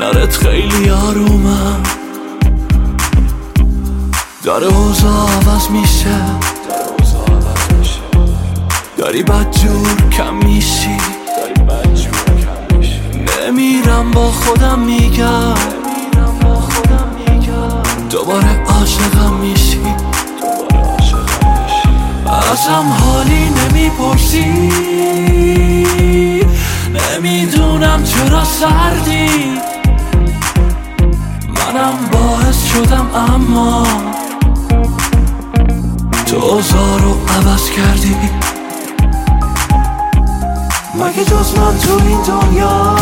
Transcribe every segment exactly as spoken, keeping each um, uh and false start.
کنارت خیلی آرومم، داره اوضاع عوض میشه، داری بدجور کم میشی، نمیرم با خودم میگم دوباره عاشقم میشی، ازم حالی نمیپرسی، نمیدونم چرا سردی، منم باعث شدم اما تو اوضاع رو عوض کردی. مگه جز من تو این دنیا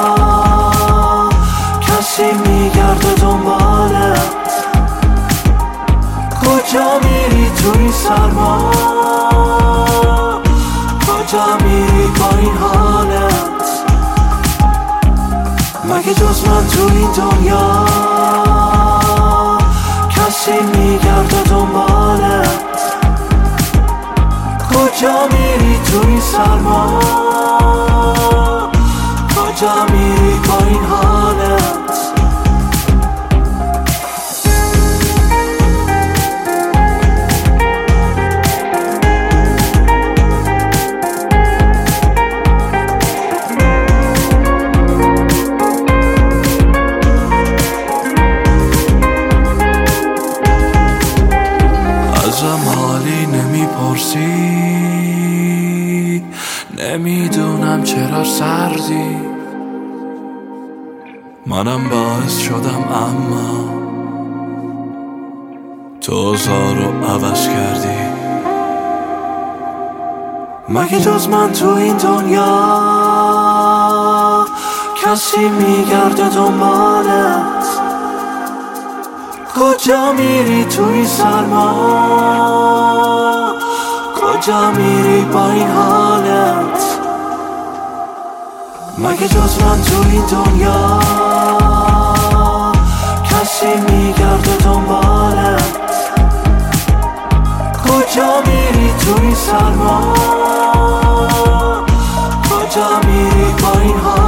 کسی میگرده دنبالت؟ کجا میری تو این سرما؟ کجا میری با این حالت؟ مگه جز من تو این دنیا کسی میگرده دنبالت؟ کجا میری تو این سرما؟ کجا میری با این حالت؟ ازم حالی نمیپرسی، نمیدونم چرا سردی، منم باعث شدم اما تو اوضاع رو عوض کردی. مگه جز من تو این دنیا کسی میگرده دنبالت؟ کجا میری تو این سرما؟ کجا میری با این حالت؟ مگه جز من تو این دنیا کسی میگرده دنبالت؟ کجا میری تو این سرما؟ کجا میری با این حالت؟